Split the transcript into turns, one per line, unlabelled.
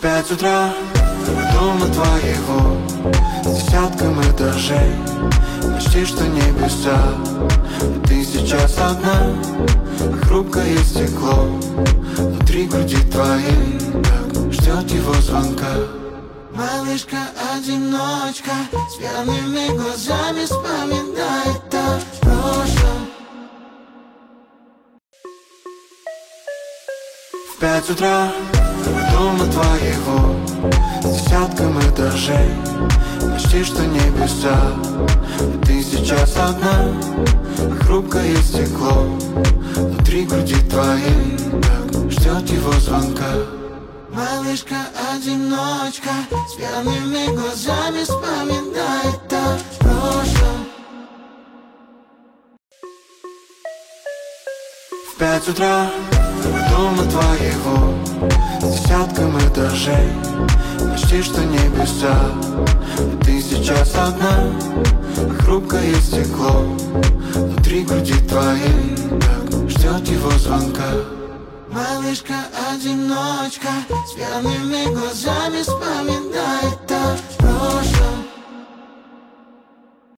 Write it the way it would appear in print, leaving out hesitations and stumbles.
5 утра, дома твоего, с десятком этажей, почти что небеса. Ты сейчас одна, хрупкое стекло, внутри груди твоей, так ждет его звонка. Малышка-одиночка, с пьяными глазами вспоминает о прошлом. В 5 утра, дома твоего, с десятком этажей, почти что небеса. Ты сейчас одна, хрупкое стекло, внутри груди твоей, так ждет его звонка. Малышка-одиночка, с пьяными глазами вспоминает о прошлом. В 5 утра, дома твоего, с десятком этажей, почти что небеса. Ты сейчас одна, хрупкое стекло, внутри груди твоей, так ждет его звонка. Малышка-одиночка, с пьяными глазами вспоминает о